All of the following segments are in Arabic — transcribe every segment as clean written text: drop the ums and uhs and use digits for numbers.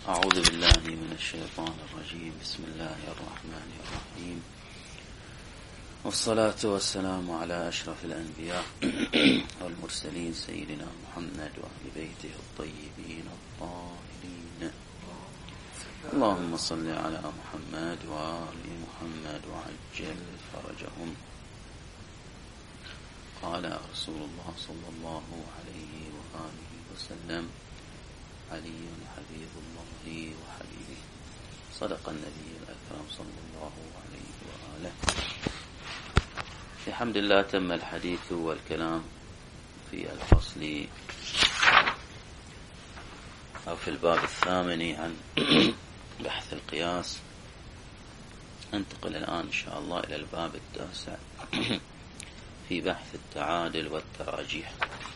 أعوذ بالله من الشيطان الرجيم. بسم الله الرحمن الرحيم، والصلاة والسلام على أشرف الأنبياء والمرسلين سيدنا محمد وأهل بيته الطيبين الطاهرين. اللهم صل على محمد وآل محمد وعجل فرجهم. قال رسول الله صلى الله عليه وآله وسلم: علي حبيب الله وحبيبه، صدق النبي الأكرم صلى الله عليه وآله. بحمد الله تم الحديث والكلام في الفصل أو في الباب الثامن عن بحث القياس. ننتقل الآن إن شاء الله إلى الباب التاسع في بحث التعادل والتراجيح.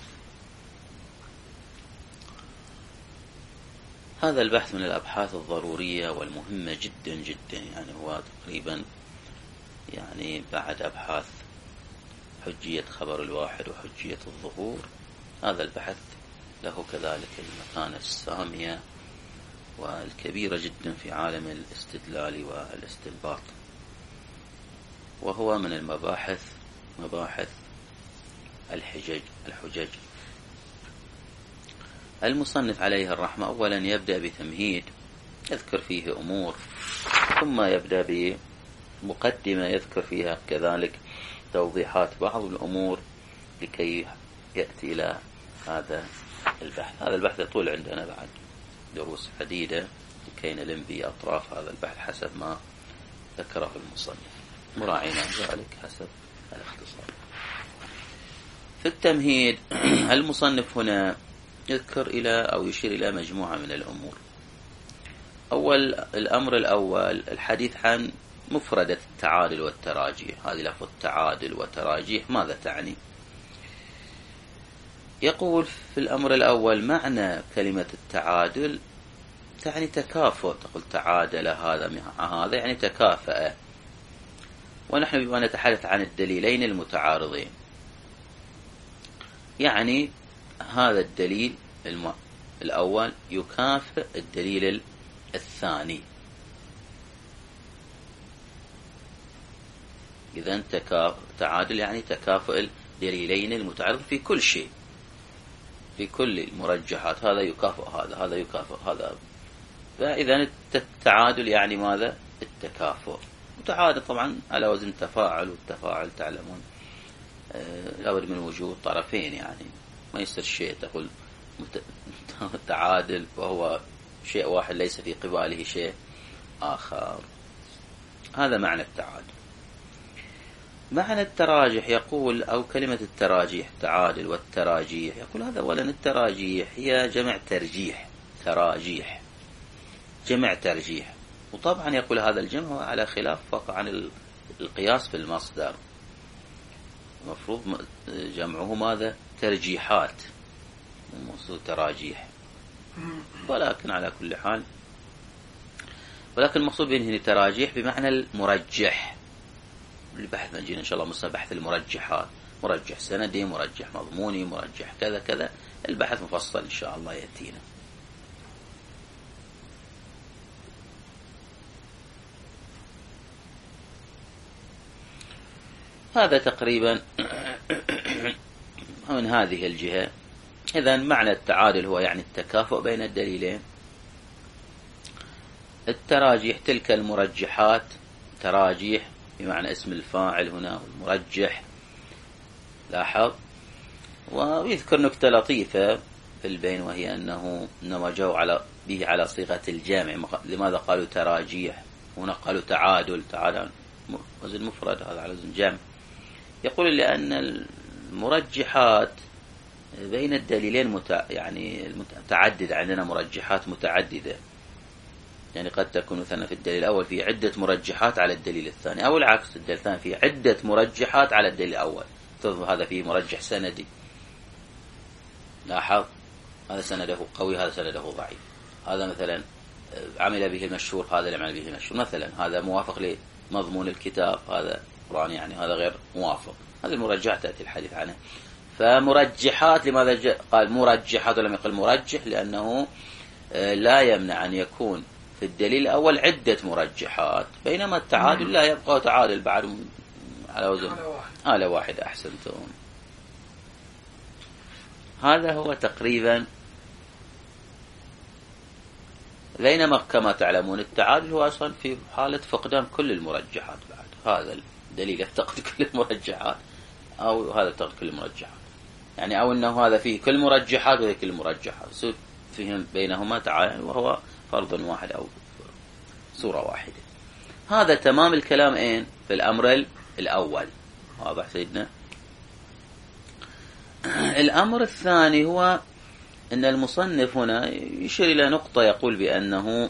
هذا البحث من الأبحاث الضرورية والمهمة جدا جدا، يعني هو تقريبا بعد أبحاث حجية خبر الواحد وحجية الظهور، هذا البحث له كذلك المكانة السامية والكبيرة جدا في عالم الاستدلال والاستنباط، وهو من مباحث الحجج. المصنف عليه الرحمة أولا يبدأ بتمهيد يذكر فيه أمور، ثم يبدأ بمقدمة يذكر فيها كذلك توضيحات بعض الأمور لكي يأتي إلى هذا البحث. هذا البحث يطول عندنا بعد دروس عديدة لكي نلم بأطراف هذا البحث حسب ما ذكره المصنف، مراعينا ذلك حسب الاختصار. في التمهيد المصنف هنا يذكر أو يشير إلى مجموعة من الأمور. الأمر الأول الحديث عن مفردة التعادل والتراجيح. هذه لفظ التعادل وتراجيح ماذا تعني؟ يقول في الأمر الأول: معنى كلمة التعادل تعني تكافؤ. تقول تعادل هذا مع هذا يعني تكافأ، ونحن بما نتحدث عن الدليلين المتعارضين، يعني هذا الدليل الأول يكافئ الدليل الثاني. إذن تعادل يعني تكافؤ الدليلين المتعارض في كل شيء، في كل المرجحات، هذا يكافئ هذا يكافئ هذا. فإذن التعادل يعني ماذا؟ التكافؤ. وتعادل طبعا على وزن تفاعل، والتفاعل تعلمون لابد من وجود طرفين، يعني ما يصير شيء تقول تعادل وهو شيء واحد ليس في قباله شيء آخر. هذا معنى التعادل. معنى التراجح يقول، أو كلمة التراجيح، تعادل والتراجيح، يقول هذا أولا التراجيح هي جمع ترجيح، تراجيح جمع ترجيح. وطبعا يقول هذا الجمع هو على خلاف وقع عن القياس في المصدر، المفروض جمعه ماذا؟ ترجيحات، موصول تراجيح. ولكن على كل حال، ولكن المقصود به هنا تراجيح بمعنى المرجح. البحث نجينا إن شاء الله مصنف بحث المرجحات، مرجح سندي، مرجح مضموني، مرجح كذا كذا، البحث مفصل إن شاء الله يأتينا. هذا تقريبا من هذه الجهة. إذن معنى التعادل هو يعني التكافؤ بين الدليلين. التراجيح تلك المرجحات، تراجيح بمعنى اسم الفاعل هنا المرجح. لاحظ، ويذكر نكتة لطيفة في البين، وهي أنه إنما جاءوا به على صيغة الجامع. لماذا قالوا تراجيح؟ هنا قالوا تعادل، تعادل وزن مفرد، هذا على وزن جمع. يقول لأن المرجحات بين الدليلين يعني متعددة، عندنا مرجحات متعددة، يعني قد تكون مثلا في الدليل الأول في عدة مرجحات على الدليل الثاني، أو العكس، الدليل الثاني في عدة مرجحات على الدليل الأول. هذا فيه مرجح سندي، لاحظ هذا سنده قوي، هذا سنده ضعيف، هذا مثلا عمل به المشهور، هذا لم يعمل به المشهور، مثلا هذا موافق لمضمون الكتاب، هذا قرآن، يعني هذا غير موافق. هذه المرجحات تأتي الحديث عنها. فمرجحات، لماذا قال مرجحات ولم يقل مرجح؟ لأنه لا يمنع أن يكون في الدليل الأول عدة مرجحات، بينما التعادل لا يبقى تعادل بعد على وزن على واحد. أحسنتم. هذا هو تقريبا. بينما كما تعلمون التعادل هو أصلا في حالة فقدان كل المرجحات، بعد هذا الدليل يفتقد كل المرجحات، أو هذا يفتقد كل المرجحات، يعني أو أنه هذا فيه كل مرجحات وذي كل مرجحات، فيهم بينهما تعادل وهو فرض واحد أو صورة واحدة. هذا تمام الكلام في الأمر الأول. واضح سيدنا؟ الأمر الثاني هو أن المصنف هنا يشير إلى نقطة، يقول بأنه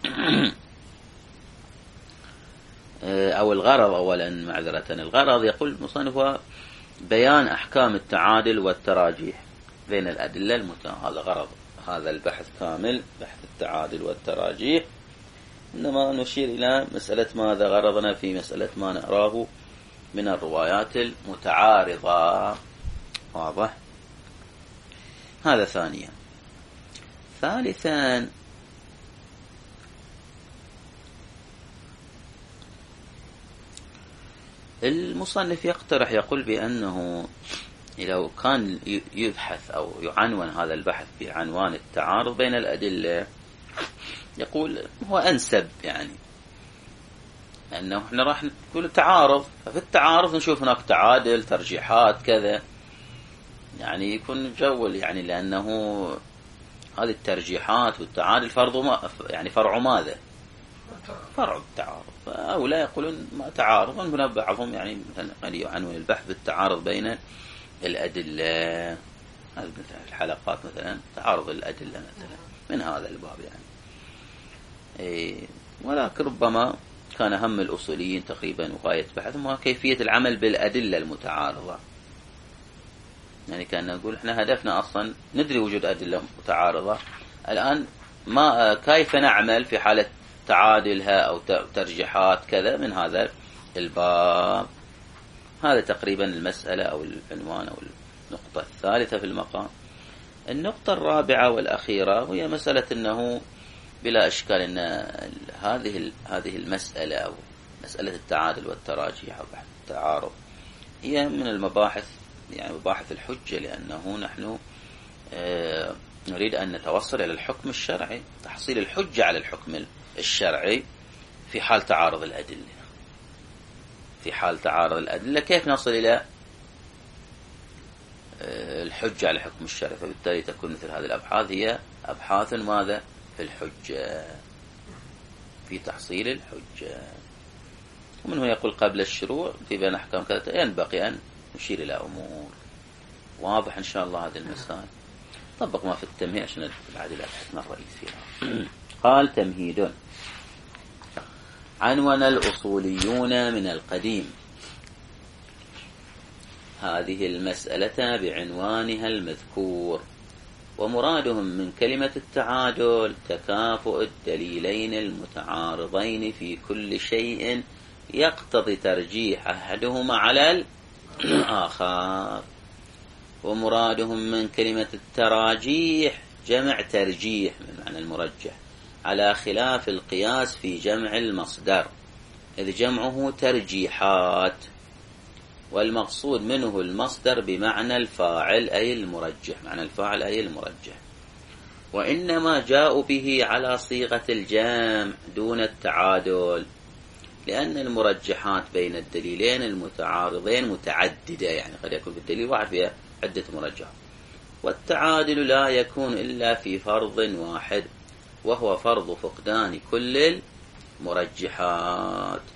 أو الغرض أولا، معذرة، الغرض يقول المصنف هو بيان أحكام التعادل والتراجيح بين الأدلة هذا غرض هذا البحث كامل، بحث التعادل والتراجيح. إنما نشير إلى مسألة ماذا غرضنا في مسألة ما نراه من الروايات المتعارضة. واضح؟ هذا ثانيا. ثالثا، المصنف يقترح، يقول بأنه لو كان يبحث أو يعنون هذا البحث بعنوان التعارض بين الأدلة، يقول هو أنسب، يعني لأنه احنا راح نقول تعارض، ففي التعارض نشوف هناك تعادل، ترجيحات، كذا، يعني يكون جول، يعني لأنه هذه الترجيحات والتعادل يعني فرع ماذا؟ فرع التعارض. أو لا يقولون ما تعارض، هنا بعضهم يعني مثلا يعنون البحث بالتعارض بين الأدلة، هذه الحلقات مثلا تعارض الأدلة مثلا من هذا الباب يعني. ولكن ربما كان هم الأصوليين تقريبا وغاية بحثهم هو كيفية العمل بالأدلة المتعارضة، يعني كان نقول احنا هدفنا أصلا ندري وجود أدلة متعارضة، الآن ما كيف نعمل في حالة تعادلها أو ترجيحات كذا من هذا الباب. هذا تقريبا المسألة أو العنوان أو النقطة الثالثة في المقام. النقطة الرابعة والأخيرة هي مسألة أنه بلا إشكال أن هذه المسألة أو مسألة التعادل والتراجيح أو بحث التعارض هي من المباحث، يعني مباحث الحجة، لأنه نحن نريد أن نتوصل إلى الحكم الشرعي، تحصيل الحجة على الحكم الشرعي في حال تعارض الأدلة. في حال تعارض الأدلة كيف نصل إلى الحجة على الحكم الشرعي؟ فبالتالي تكون مثل هذه الأبحاث هي أبحاث ماذا؟ في الحجة، في تحصيل الحجة. ومن هو يقول قبل الشروع في بيان أحكام كذا ينبغي أن نشير إلى أمور واضح إن شاء الله. هذه المسائل طبق ما في التمهيد عشان بعد الأبحاث مرة فيها. قال تمهيد: عنون الأصوليون من القديم هذه المسألة بعنوانها المذكور، ومرادهم من كلمة التعادل تكافؤ الدليلين المتعارضين في كل شيء يقتضي ترجيح أحدهما على الآخر. ومرادهم من كلمة التراجيح جمع ترجيح من معنى المرجح، على خلاف القياس في جمع المصدر، إذ جمعه ترجيحات، والمقصود منه المصدر بمعنى الفاعل أي المرجح، معنى الفاعل أي المرجح. وإنما جاءوا به على صيغة الجمع دون التعادل، لأن المرجحات بين الدليلين المتعارضين متعددة، يعني قد يكون في الدليل واحد فيها عدة مرجحات، والتعادل لا يكون إلا في فرض واحد، وهو فرض فقدان كل المرجحات.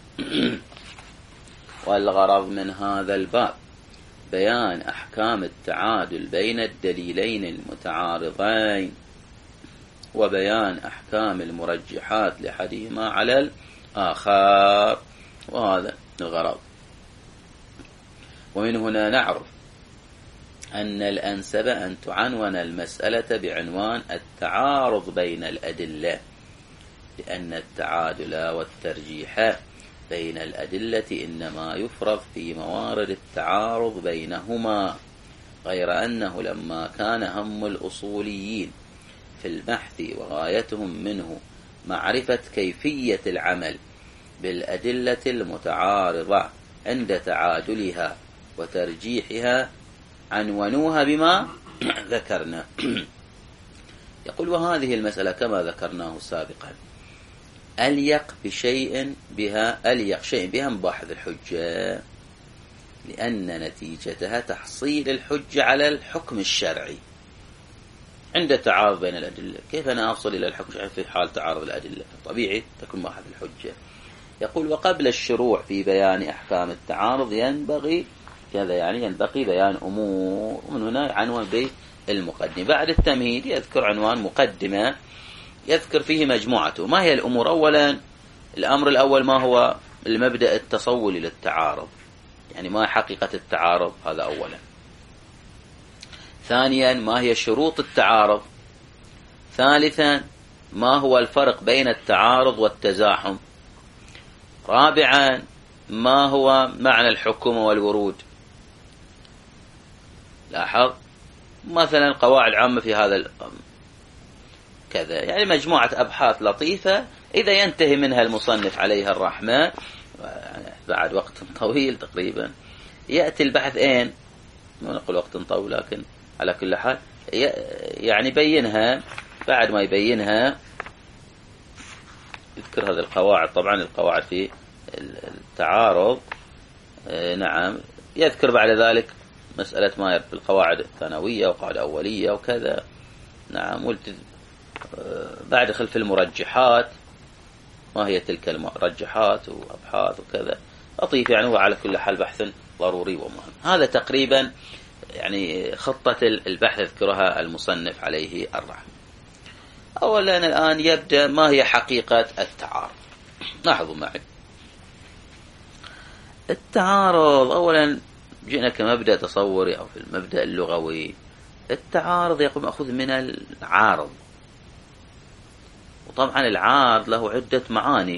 والغرض من هذا الباب بيان أحكام التعادل بين الدليلين المتعارضين، وبيان أحكام المرجحات لأحدهما على الآخر، وهذا الغرض. ومن هنا نعرف أن الأنسب أن تعنون المسألة بعنوان التعارض بين الأدلة، لأن التعادل والترجيح بين الأدلة إنما يفرض في موارد التعارض بينهما، غير أنه لما كان هم الأصوليين في البحث وغايتهم منه معرفة كيفية العمل بالأدلة المتعارضة عند تعادلها وترجيحها عنونوها بما ذكرنا. يقول: وهذه المسألة كما ذكرناه سابقا أليق شيء بها مباحث الحجة، لأن نتيجتها تحصيل الحجة على الحكم الشرعي عند تعارض بين الأدلة. كيف أنا أصل إلى الحكم الشرعي في حال تعارض الأدلة؟ طبيعي تكون مباحث الحجة. يقول: وقبل الشروع في بيان أحكام التعارض ينبغي كذا، يعني ينبغي بيان أمور، ومن هنا عنوان بالمقدمة. بعد التمهيد يذكر عنوان مقدمة يذكر فيه مجموعته. ما هي الأمور؟ أولا الأمر الأول ما هو المبدأ التصولي للتعارض، يعني ما حقيقة التعارض، هذا أولا. ثانيا ما هي شروط التعارض. ثالثا ما هو الفرق بين التعارض والتزاحم. رابعا ما هو معنى الحكومة والورود. لاحظ مثلا قواعد عامة في هذا كذا، يعني مجموعة أبحاث لطيفة إذا ينتهي منها المصنف عليها الرحمة بعد وقت طويل تقريبا يأتي البحث ما نقول وقت طويل، لكن على كل حال يعني بينها. بعد ما يبينها يذكر هذه القواعد، طبعا القواعد في التعارض، نعم، يذكر بعد ذلك مسألة ما يرد بالقواعد الثانوية وقواعد أولية وكذا، نعم. بعد خلف المرجحات، ما هي تلك المرجحات وأبحاث وكذا، لطيف، يعني هو على كل حال بحث ضروري ومهم. هذا تقريبا يعني خطة البحث يذكرها المصنف عليه الرحمة. أولا الآن يبدأ ما هي حقيقة التعارض. لاحظوا معي التعارض. أولا جئنا كمبدأ تصوري أو في المبدأ اللغوي. التعارض يقول مأخوذ من العارض، وطبعا العارض له عدة معاني،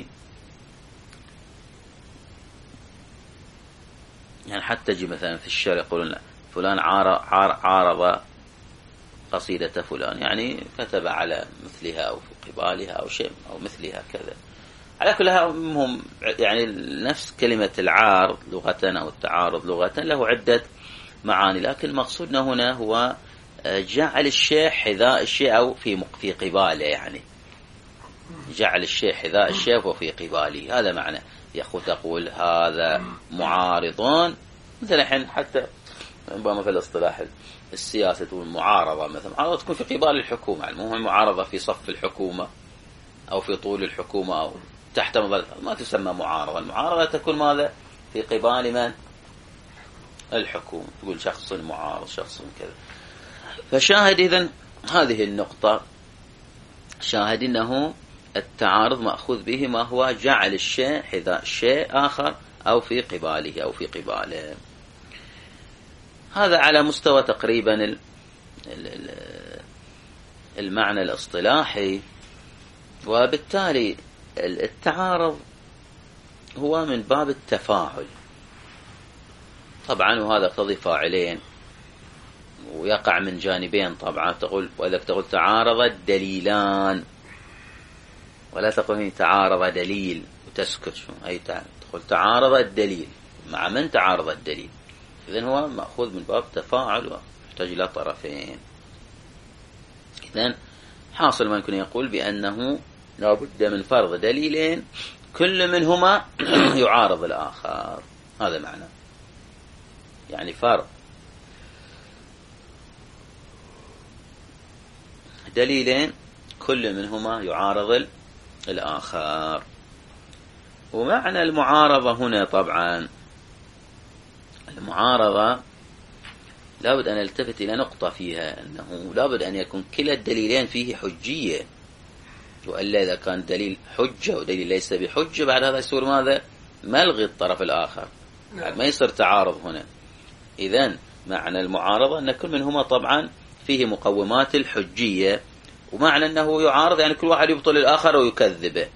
يعني حتى تجي مثلا في الشعر يقولون فلان عارض قصيدة فلان، يعني كتب على مثلها أو في قبالها أو شيء أو مثلها كذا. على كل هم يعني نفس كلمة العارض لغة أو التعارض لغة له عدة معاني، لكن مقصودنا هنا هو جعل الشيء حذاء الشيء أو في قباله، يعني جعل الشيء حذاء الشيء وفي قباله، هذا معنى. تقول هذا معارضون، مثلا الحين حتى في الاصطلاح السياسي تقول معارضة، مثلا معارضة تكون في قبال الحكومة، يعني مو معارضة في صف الحكومة أو في طول الحكومة أو تحت مظلة، ما تسمى معارضة. المعارضة تكون ماذا؟ في قبال من؟ الحكومة. تقول شخص معارض، شخص كذا. فشاهد إذن هذه النقطة، شاهد إنه التعارض مأخوذ به ما هو جعل الشيء حذاء شيء آخر أو في قباله أو في قباله. هذا على مستوى تقريبا المعنى الاصطلاحي. وبالتالي التعارض هو من باب التفاعل طبعا، وهذا يقتضي فاعلين ويقع من جانبين طبعا. تقول وإذا تقول تعارض الدليلان، ولا تقول تعارض دليل وتسكت، أي تقول تعارض الدليل، مع من تعارض الدليل؟ إذن هو مأخوذ من باب تفاعل ويحتاج إلى طرفين. إذن حاصل ما يمكن يقول بأنه لا بد من فرض دليلين كل منهما يعارض الآخر، هذا معنى، يعني فرض دليلين كل منهما يعارض الآخر. ومعنى المعارضة هنا طبعا، المعارضة لابد أن نلتفت إلى نقطة فيها، أنه لابد أن يكون كلا الدليلين فيه حجية، وإلا إذا كان دليل حجة ودليل ليس بحجة بعد هذا يصير ماذا؟ ملغي الطرف الآخر، ما يصير تعارض هنا. إذن معنى المعارضة أن كل منهما طبعا فيه مقومات الحجية، ومعنى أنه يعارض يعني كل واحد يبطل الآخر ويكذبه.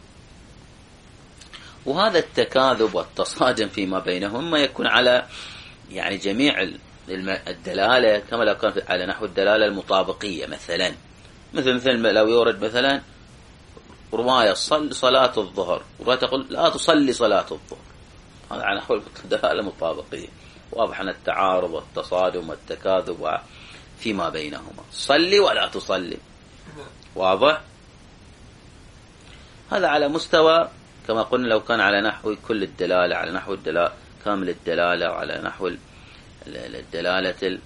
وهذا التكاذب والتصادم فيما بينهم ما يكون على يعني جميع الدلالة، كما لو كان على نحو الدلالة المطابقية مثلا، مثل لو يورد مثلا رواية صل صلاة الظهر، ورواية تقول لا تصلي صلاة الظهر، هذا على نحو الدلالة مطابقية. واضح أن التعارض والتصادم والتكاذب فيما بينهما، صلي ولا تصلي، واضح. هذا على مستوى كما قلنا لو كان على نحو كل الدلالة، على نحو الدلالة كامل الدلالة، وعلى نحو الدلالة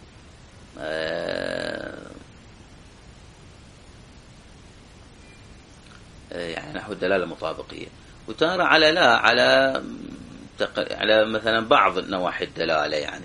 يعني نحو الدلالة المطابقية. وتارة على لا على مثلا بعض نواحي الدلالة، يعني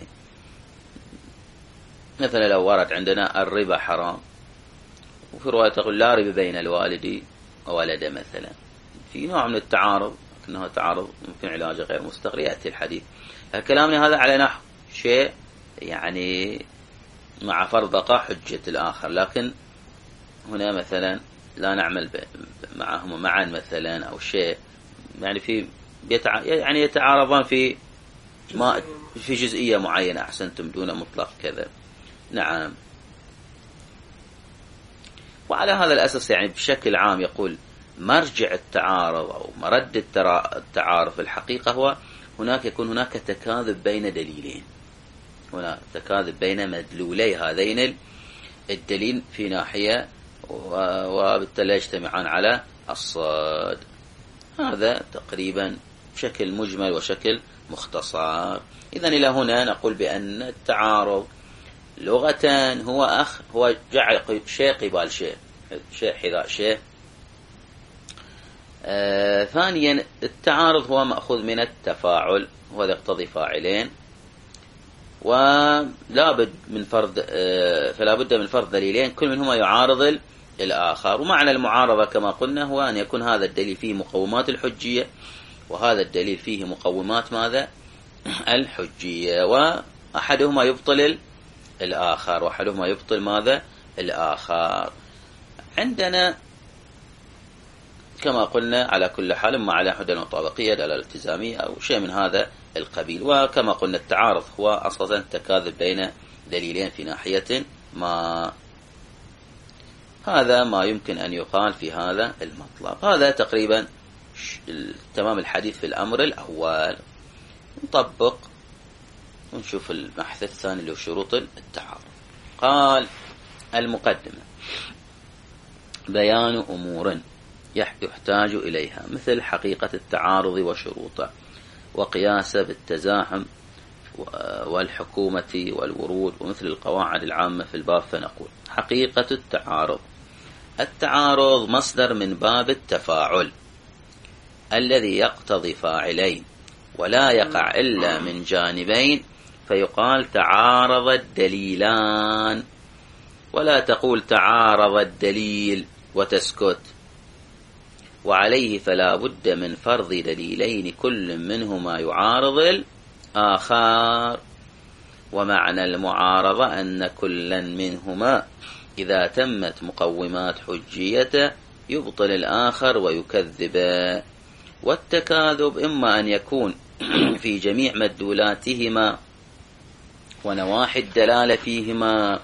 مثلا لو ورد عندنا الربا حرام، وفي رواية تقول لا ربا بين الوالد وولده مثلا، في نوع من التعارض لكنه تعارض يمكن علاجه غير مستقر، يأتي الحديث. كلامنا هذا على نحو شيء يعني مع فرض بقاء حجة الآخر، لكن هنا مثلا لا نعمل معهما معا مثلا أو شيء، يعني يعني يتعارضان في جزئية معينة، أحسنتم، دون مطلق كذا. نعم. وعلى هذا الأساس يعني بشكل عام يقول مرجع التعارض أو مرد التعارض في الحقيقة هو يكون هناك تكاذب بين دليلين، هنا تكاذب بين مدلولي هذين الدليل في ناحية، وبالتالي يجتمعان على الصاد. هذا تقريبا بشكل مجمل وشكل مختصر. إذن إلى هنا نقول بأن التعارض لغة هو جعل شيء قبال شيء حذاء شيء. ثانيا التعارض هو مأخوذ من التفاعل، وهذا يقتضي فاعلين، ولا بد من فرض فلا بد من فرض دليلين كل منهما يعارض الآخر. ومعنى المعارضة كما قلنا هو أن يكون هذا الدليل فيه مقومات الحجية، وهذا الدليل فيه مقومات ماذا؟ الحجية، وأحدهما يبطل الآخر، وأحدهما يبطل ماذا؟ الآخر. عندنا كما قلنا على كل حال ما على حد المطابقية دلالة الالتزامية أو شيء من هذا القبيل. وكما قلنا التعارض هو أصلا تكاذب بين دليلين في ناحية ما. هذا ما يمكن أن يقال في هذا المطلب. هذا تقريبا تمام الحديث في الأمر الأول. نطبق ونشوف البحث الثاني اللي هو شروط التعارض. قال المقدمة: بيان أمور يحتاج إليها مثل حقيقة التعارض وشروطه، وقياسه بالتزاحم والحكومة والورود، ومثل القواعد العامة في الباب. فنقول: حقيقة التعارض: التعارض مصدر من باب التفاعل الذي يقتضي فاعلين ولا يقع إلا من جانبين، فيقال تعارض الدليلان، ولا تقول تعارض الدليل وتسكت. وعليه فلا بد من فرض دليلين كل منهما يعارض الآخر. ومعنى المعارضة أن كلا منهما إذا تمت مقومات حجيته يبطل الآخر ويكذبه. والتكاذب إما أن يكون في جميع مدلولاتهما ونواحي الدلالة فيهما،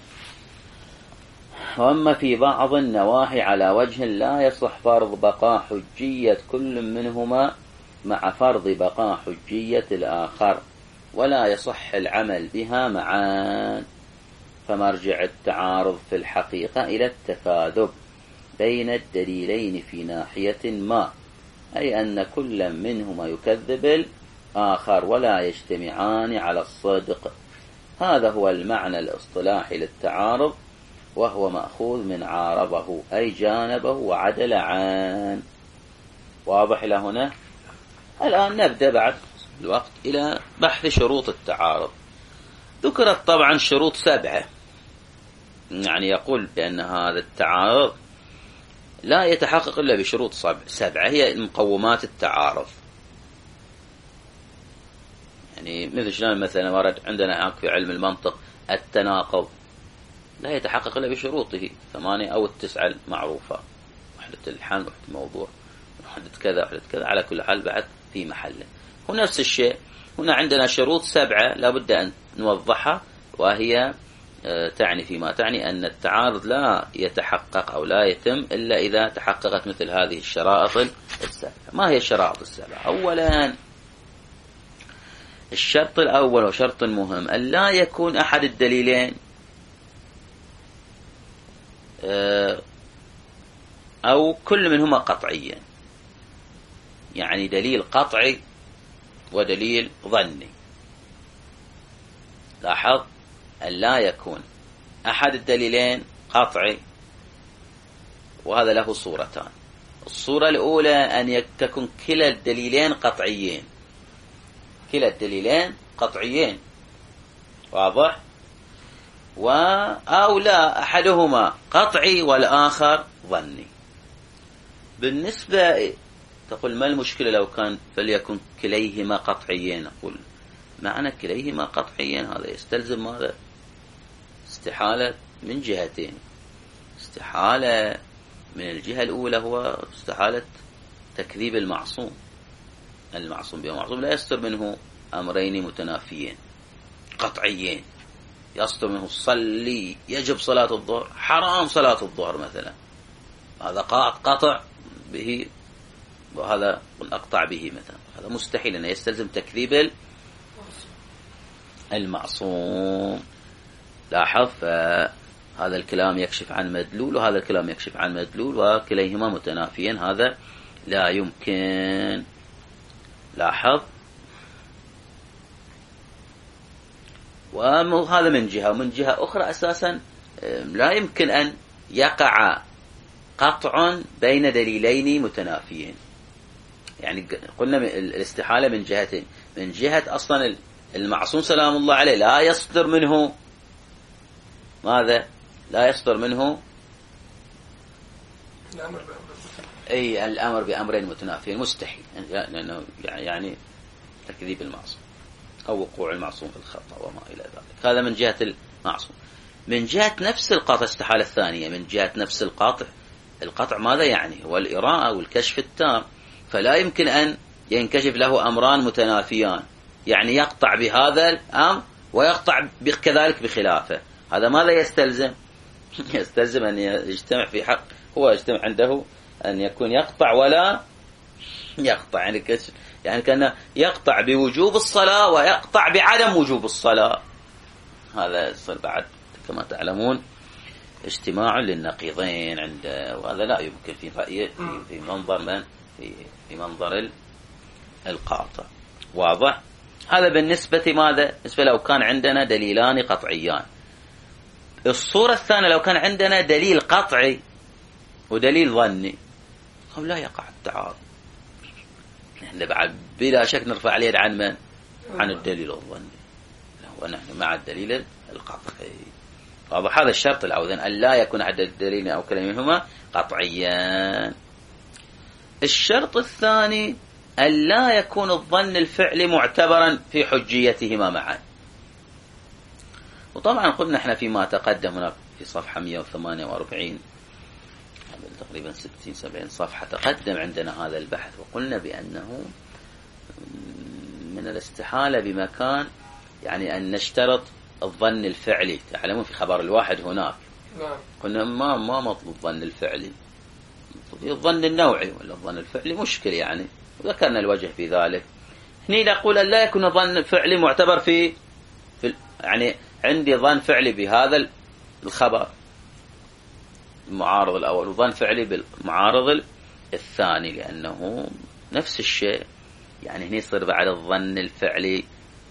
وأما في بعض النواحي على وجه لا يصح فرض بقاء حجية كل منهما مع فرض بقاء حجية الآخر، ولا يصح العمل بها معا. فمرجع التعارض في الحقيقة إلى التكاذب بين الدليلين في ناحية ما، أي أن كل منهما يكذب الآخر ولا يجتمعان على الصدق. هذا هو المعنى الاصطلاحي للتعارض، وهو مأخوذ من عارضه أي جانبه وعدل عن. واضح إلى هنا؟ الآن نبدأ بعد الوقت إلى بحث شروط التعارض. ذكرت طبعا شروط 7، يعني يقول بأن هذا التعارض لا يتحقق إلا بشروط 7 هي مقومات التعارض. يعني مثل شلون مثلا ورد عندنا في علم المنطق التناقض لا يتحقق إلا بشروطه 8 أو 9 المعروفة، وحدة الحال، وحدة الموضوع، وحدة كذا، وحدة كذا، على كل حال بعد في محله. ونفس الشيء هنا عندنا شروط 7 لابد أن نوضحها، وهي تعني فيما تعني أن التعارض لا يتحقق أو لا يتم إلا إذا تحققت مثل هذه الشرائط السبعة. ما هي الشرائط السبعة؟ أولا، الشرط الأول وشرط مهم أن لا يكون أحد الدليلين أو كل منهما قطعيا، يعني دليل قطعي ودليل ظني. لاحظ أن لا يكون أحد الدليلين قطعي، وهذا له صورتان. الصورة الأولى أن تكون كلا الدليلين قطعيين، كلا الدليلين قطعيين، واضح؟ أو لا، أحدهما قطعي والآخر ظني. بالنسبة تقول ما المشكلة لو كان فليكن كليهما قطعيين؟ أقول معنى كليهما قطعيين هذا يستلزم ماذا؟ استحالة من جهتين. استحالة من الجهة الأولى هو استحالة تكذيب المعصوم. المعصوم بمعصوم لا يصدر منه أمرين متنافيين قطعيين. يصدر منه صلي يجب صلاة الظهر، حرام صلاة الظهر مثلا، هذا قطع به، وهذا أقطع به مثلا، هذا مستحيل أنه يستلزم تكذيب المعصوم. لاحظ، هذا الكلام يكشف عن مدلول وهذا الكلام يكشف عن مدلول، وكليهما متنافيين، هذا لا يمكن. لاحظ، وهذا من جهة، ومن جهة أخرى أساسا لا يمكن أن يقع قطع بين دليلين متنافيين. يعني قلنا الاستحالة من جهتين. من جهة أصلا المعصوم سلام الله عليه لا يصدر منه ماذا؟ لا يصدر منه الأمر بأمرين متنافيين، مستحيل، لأنه يعني تكذيب المعصوم أو وقوع المعصوم في الخطأ وما إلى ذلك. هذا من جهة المعصوم. من جهة نفس القطع استحالة الثانية، من جهة نفس القطع ماذا يعني؟ هو الإراءة والكشف التام، فلا يمكن أن ينكشف له أمران متنافيان، يعني يقطع بهذا الأمر ويقطع كذلك بخلافه. هذا ماذا يستلزم؟ يستلزم أن يجتمع في حق، هو يجتمع عنده أن يكون يقطع ولا يقطع، يعني كان يقطع بوجوب الصلاة ويقطع بعدم وجوب الصلاة. هذا يصير بعد كما تعلمون اجتماع للنقيضين عنده، وهذا لا يمكن في رأيه في منظر من في منظر القاطع. واضح؟ هذا بالنسبة ماذا؟ بالنسبة لو كان عندنا دليلان قطعيان. الصورة الثانية لو كان عندنا دليل قطعي ودليل ظني، أو لا يقع التعارض، نحن بعد بلا شك نرفع اليد عن من؟ عن الدليل الظني، ونحن مع الدليل القطعي. واضح؟ هذا الشرط الأول، أن لا يكون أحد الدليلين أو كلا منهما قطعيا. الشرط الثاني أن لا يكون الظن الفعلي معتبرا في حجيتهما معا. وطبعا قلنا احنا فيما تقدم هنا في صفحة 148 تقريبا 60-70 صفحة تقدم عندنا هذا البحث، وقلنا بأنه من الاستحالة بمكان يعني أن نشترط الظن الفعلي. تعلمون في خبر الواحد هناك قلنا ما مطلوب الظن الفعلي، الظن النوعي، ولا الظن الفعلي مشكل يعني، وذكرنا الوجه في ذلك. هني نقول أن لا يكون ظن فعلي معتبر في يعني عندي ظن فعلي بهذا الخبر المعارض الأول وظن فعلي بالمعارض الثاني، لأنه نفس الشيء. يعني هنا يصير بعد الظن الفعلي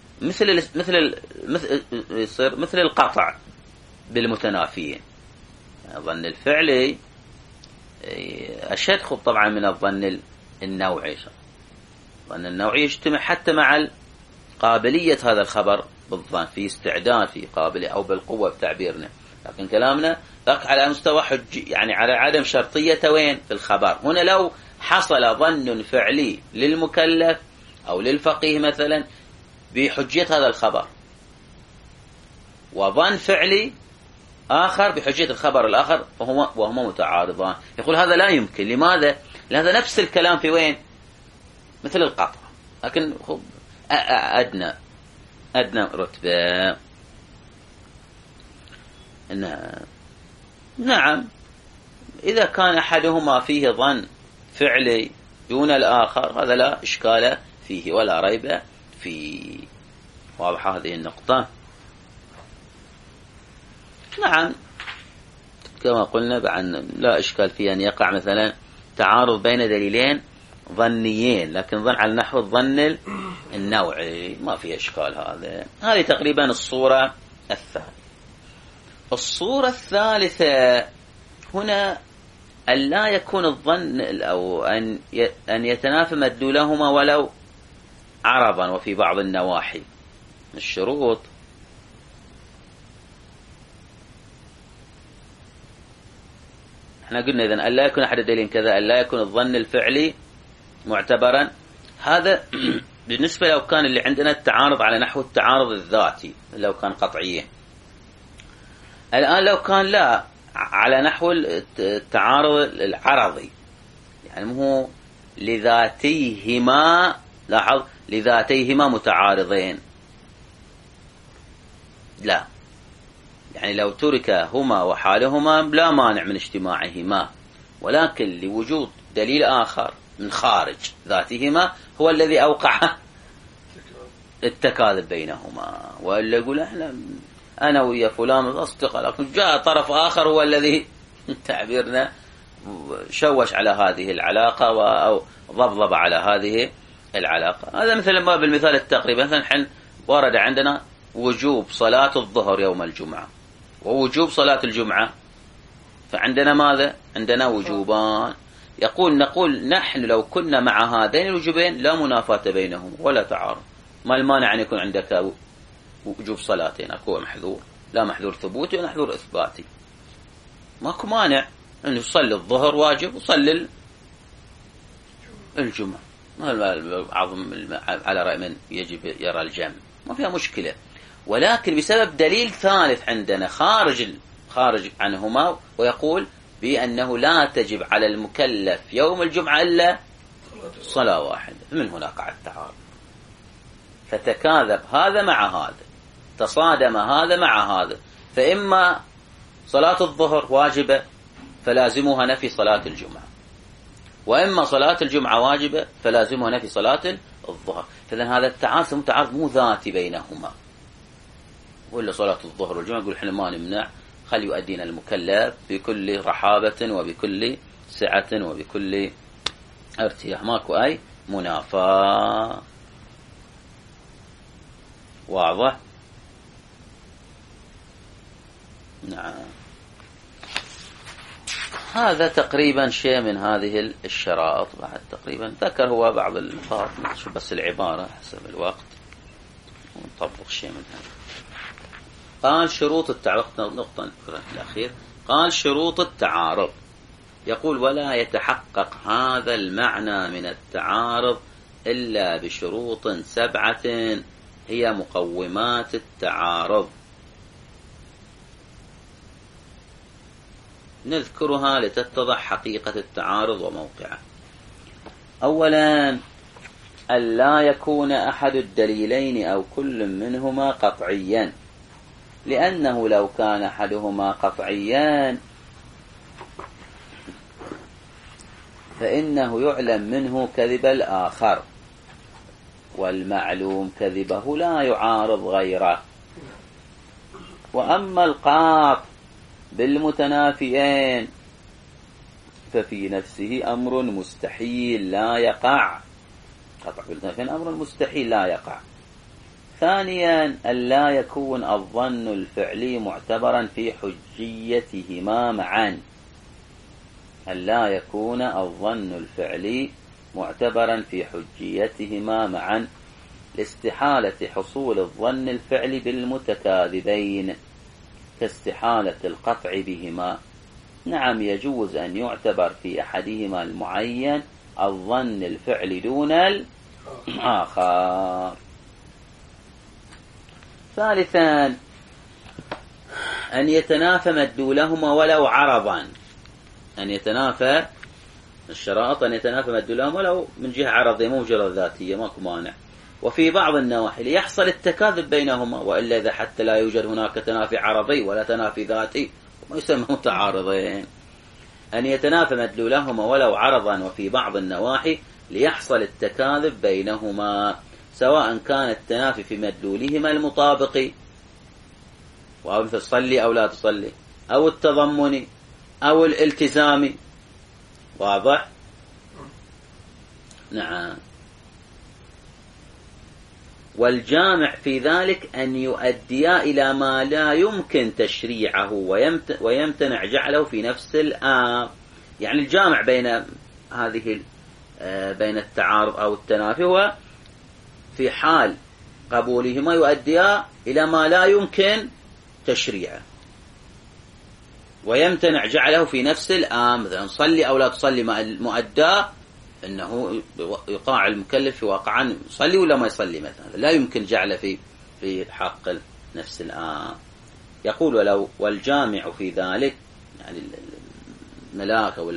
مثل القطع بالمتنافيين. الظن الفعلي أشد خب طبعا من الظن النوعي. الظن النوعي يجتمع حتى مع قابلية هذا الخبر بالظن، في استعداد، في قابلية أو بالقوة بتعبيرنا، لكن كلامنا على مستوى يعني على عدم شرطية وين في الخبر. هنا لو حصل ظن فعلي للمكلف أو للفقيه مثلا بحجية هذا الخبر، وظن فعلي آخر بحجية الخبر الآخر، وهما متعارضان، يقول هذا لا يمكن. لماذا؟ لهذا نفس الكلام في وين؟ مثل القطع، لكن أدنى رتبة. نعم إذا كان أحدهما فيه ظن فعلي دون الآخر هذا لا إشكال فيه ولا ريب فيه. واضح هذه النقطة؟ نعم كما قلنا بأن لا إشكال فيه أن يقع مثلا تعارض بين دليلين ظنيين، لكن ظن على نحو الظن النوعي ما فيه إشكال. هذه تقريبا الصورة الثالثة. الصورة الثالثة هنا أن لا يكون الظن أو أن يتنافى مدلولهما ولو عرضا وفي بعض النواحي. الشروط احنا قلنا إذن أن لا يكون أحد الدليلين كذا، أن لا يكون الظن الفعلي معتبرا. هذا بالنسبة لو كان اللي عندنا التعارض على نحو التعارض الذاتي لو كان قطعية. الآن لو كان لا على نحو التعارض العرضي، يعني هو لذاتيهما، لاحظ لذاتيهما متعارضين، لا يعني لو ترك هما وحالهما لا مانع من اجتماعهما، ولكن لوجود دليل آخر من خارج ذاتهما هو الذي أوقع التكاذب بينهما. وإلا يقول احنا أنا ويا فلان أصدقاء، لكن جاء طرف آخر هو الذي تعبيرنا شوش على هذه العلاقة أو ضبضب على هذه العلاقة. هذا مثل ما بالمثال التقريبي، مثلا حين ورد عندنا وجوب صلاة الظهر يوم الجمعة ووجوب صلاة الجمعة، فعندنا ماذا؟ عندنا وجوبان. نقول نحن لو كنا مع هذين الوجوبين لا منافاة بينهم ولا تعارض. ما المانع أن يكون عندك وجوب صلاتين؟ أكو محذور، لا محذور ثبوتي ولا محذور إثباتي. ماكو مانع أن يصلي الظهر واجب وصلي الجمعة، على رأي من يجب يرى الجمع، ما فيها مشكلة. ولكن بسبب دليل ثالث عندنا خارج عنهما، ويقول بأنه لا تجب على المكلف يوم الجمعة إلا صلاة واحدة، من هنا قع التعارض. فتكاذب هذا مع هذا، تصادم هذا مع هذا، فإما صلاة الظهر واجبة فلازمها نفي صلاة الجمعة، وإما صلاة الجمعة واجبة فلازمها نفي صلاة الظهر. فإذن هذا التعارض مو ذاتي بينهما، ولا صلاة الظهر والجمعة يقول احنا ما نمنع، خلي يؤدينا المكلف بكل رحابة وبكل سعة وبكل ارتياح، ماكو أي منافاة. واضح؟ نعم. هذا تقريبا شيء من هذه الشرائط. بعد تقريبا ذكر هو بعض النقاط، نشوف بس العبارة حسب الوقت ونطبق شيء من هذا. قال شروط التعارض، نقطة الأخير، قال شروط التعارض. يقول ولا يتحقق هذا المعنى من التعارض إلا بشروط 7 هي مقومات التعارض، نذكرها لتتضح حقيقة التعارض وموقعه. أولا أن لا يكون أحد الدليلين أو كل منهما قطعيا، لأنه لو كان أحدهما قطعيا فإنه يعلم منه كذب الآخر، والمعلوم كذبه لا يعارض غيره. وأما القاط بالمتنافيين ففي نفسه أمر مستحيل لا يقع، قطع بالمتنافيين أمر مستحيل لا يقع. ثانيا أن لا يكون الظن الفعلي معتبرا في حجيتهما معا، أن لا يكون الظن الفعلي معتبرا في حجيتهما معا لاستحالة حصول الظن الفعلي بالمتكاذبين كاستحالة القطع بهما. نعم يجوز أن يعتبر في أحدهما المعين الظن الفعلي دون الآخر. ثالثا أن يتنافى مدلولهما ولو عرضا، أن يتنافى الشرائط، أن يتنافى مدلولهما ولو من جهة عرضية مو مجرد ذاتية، ماكو مانع. وفي بعض النواحي ليحصل التكاذب بينهما، وإلا إذا حتى لا يوجد هناك تنافي عرضي ولا تنافي ذاتي وما يسمى متعارضين، أن يتنافى مدلولهما ولو عرضا وفي بعض النواحي ليحصل التكاذب بينهما، سواء كان التنافي في مدلولهما المطابق، وهو مثل صلي أو لا تصلي، أو التضمني أو الالتزامي. واضح؟ نعم. والجامع في ذلك أن يؤديا إلى ما لا يمكن تشريعه ويمتنع جعله في نفس الآن. يعني الجامع بين هذه بين التعارض أو التنافي هو في حال قبولهما يؤديا إلى ما لا يمكن تشريعه ويمتنع جعله في نفس الآن. مثلا صلي أو لا تصلي مؤدى أنه يقع المكلف في واقعا يصلي ولا ما يصلي مثلا، لا يمكن جعله في حق نفس الآن. يقول ولو والجامع في ذلك، يعني الملاك أو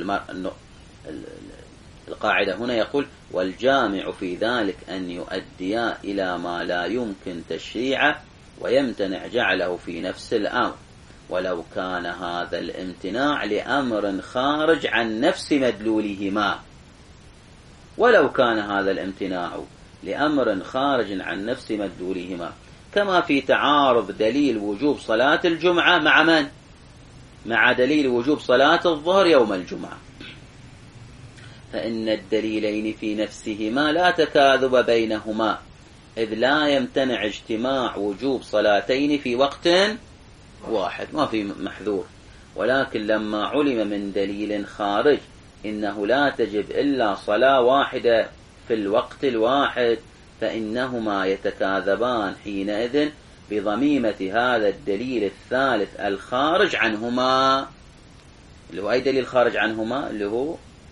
القاعدة هنا يقول والجامع في ذلك أن يؤديا إلى ما لا يمكن تشريعه ويمتنع جعله في نفس الأمر، ولو كان هذا الامتناع لأمر خارج عن نفس مدلولهما. ولو كان هذا الامتناع لأمر خارج عن نفس مدلولهما، كما في تعارض دليل وجوب صلاة الجمعة مع من؟ مع دليل وجوب صلاة الظهر يوم الجمعة، فإن الدليلين في نفسهما لا تكاذب بينهما، إذ لا يمتنع اجتماع وجوب صلاتين في وقت واحد، ما في محذور. ولكن لما علم من دليل خارج إنه لا تجب إلا صلاة واحدة في الوقت الواحد، فإنهما يتكاذبان حينئذ بضميمة هذا الدليل الثالث الخارج عنهما، اللي هو أي دليل خارج عنهما؟ اللي هو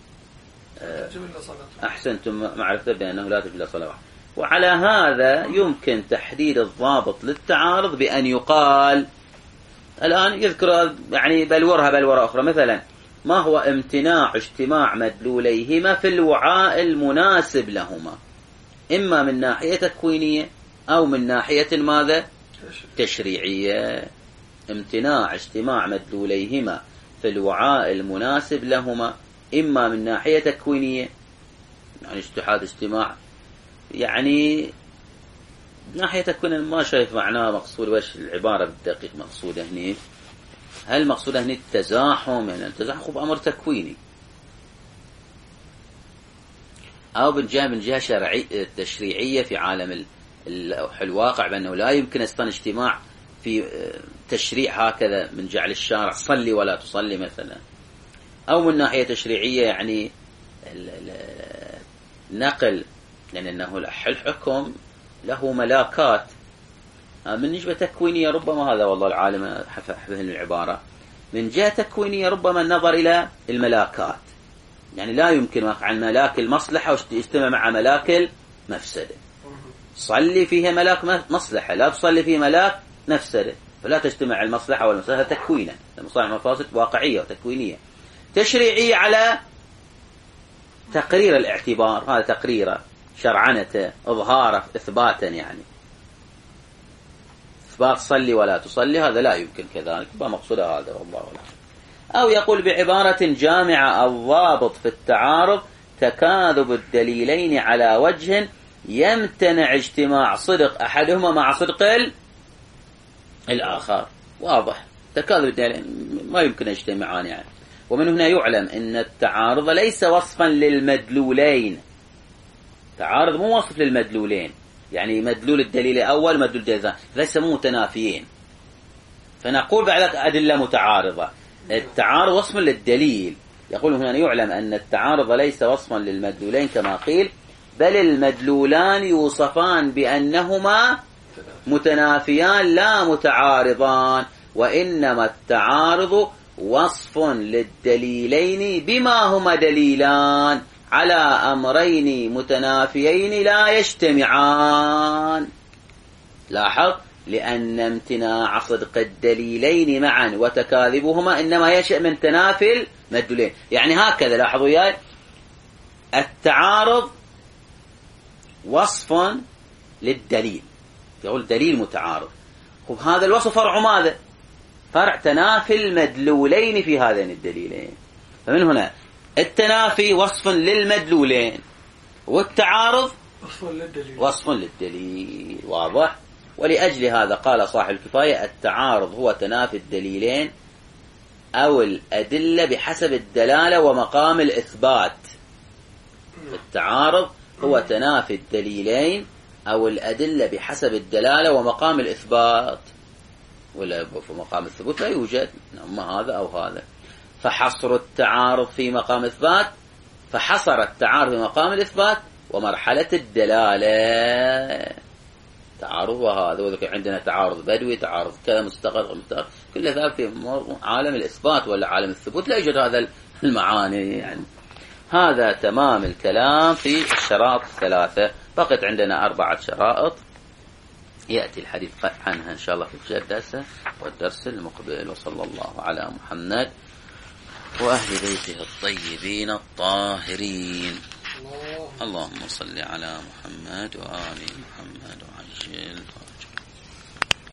أحسنتم معرفة بأنه لا تجب إلا صلاة واحدة. وعلى هذا يمكن تحديد الضابط للتعارض بأن يقال، الآن يذكر يعني بلورة أخرى، مثلا ما هو امتناع اجتماع مدلوليهما في الوعاء المناسب لهما، إما من ناحية تكوينية أو من ناحية ماذا؟ تشريعية. امتناع اجتماع مدلوليهما في الوعاء المناسب لهما إما من ناحية تكوينية، يعني اجتماع يعني ناحية تكوين ما شايف معناه مقصود، وش العبارة بالدقيق مقصودة هنا؟ هل مقصودة هنا التزاحم؟ يعني التزاحم بأمر تكويني، أو من جهة تشريعية في عالم الواقع بأنه لا يمكن أصلا اجتماع في تشريع هكذا من جعل الشارع صلي ولا تصلي مثلا، أو من ناحية تشريعية يعني النقل، لأن أنه الحكم له ملاكات. من نسبة تكوينية ربما هذا والله العالم حفظ العبارة، من جهة تكوينية ربما النظر إلى الملاكات، يعني لا يمكن وقع ملاك المصلحة واجتمع مع ملاك المفسدة. صلي فيها ملاك مصلحة، لا تصلي فيه ملاك مفسدة، فلا تجتمع المصلحة والمفسدة تكوينا، المصالح والمفاسد واقعية وتكوينية. تشريعية على تقرير الاعتبار، هذا تقريره شرعنته إظهاره إثباتا، يعني إثبات صلي ولا تصلي هذا لا يمكن كذلك، بمقصود هذا والله أعلم. أو يقول بعبارة جامعة الضابط في التعارض تكاذب الدليلين على وجه يمتنع اجتماع صدق أحدهما مع صدق الآخر. واضح، تكاذب الدليلين ما يمكن يجتمعان يعني. ومن هنا يعلم أن التعارض ليس وصفا للمدلولين، تعارض مو وصف للمدلولين، يعني مدلول الدليل الأول مدلول الدليل الثاني ليس متنافيين، فنقول بعد أدلة متعارضة. التعارض وصف للدليل، يقول هنا يعلم أن التعارض ليس وصفا للمدلولين كما قيل، بل المدلولان يوصفان بأنهما متنافيان لا متعارضان، وإنما التعارض وصف للدليلين بما هما دليلان على أمرين متنافيين لا يجتمعان. لاحظ، لأن امتناع صدق الدليلين معا وتكاذبهما إنما يشأ من تنافي المدلولين. يعني هكذا لاحظوا ياي، التعارض وصف للدليل، يقول دليل متعارض. خب هذا الوصف فرع ماذا؟ فرع تنافي المدلولين في هذين الدليلين. فمن هنا التنافي وصف للمدلولين، والتعارض وصف للدليل. واضح؟ ولأجل هذا قال صاحب الكفاية: التعارض هو تنافي الدليلين أو الأدلة بحسب الدلالة ومقام الإثبات. التعارض هو تنافي الدليلين أو الأدلة بحسب الدلالة ومقام الإثبات، ولا في مقام الثبوت لا يوجد، إما هذا أو هذا. فحصر التعارض في مقام إثبات، فحصر التعارض في مقام الإثبات ومرحلة الدلالة. تعارض وهذا، وذلك عندنا تعارض بدوي، تعارض كذا، مستقر، كل ذلك في عالم الإثبات ولا عالم الثبوت لا يوجد هذا المعاني يعني. هذا تمام الكلام في الشرائط الثلاثة. بقت عندنا 4 شرائط يأتي الحديث عنها إن شاء الله في الدرس والدرس المقبل. وصلى الله على محمد وأهل بيته الطيبين الطاهرين. اللهم صل على محمد وآل محمد وعلى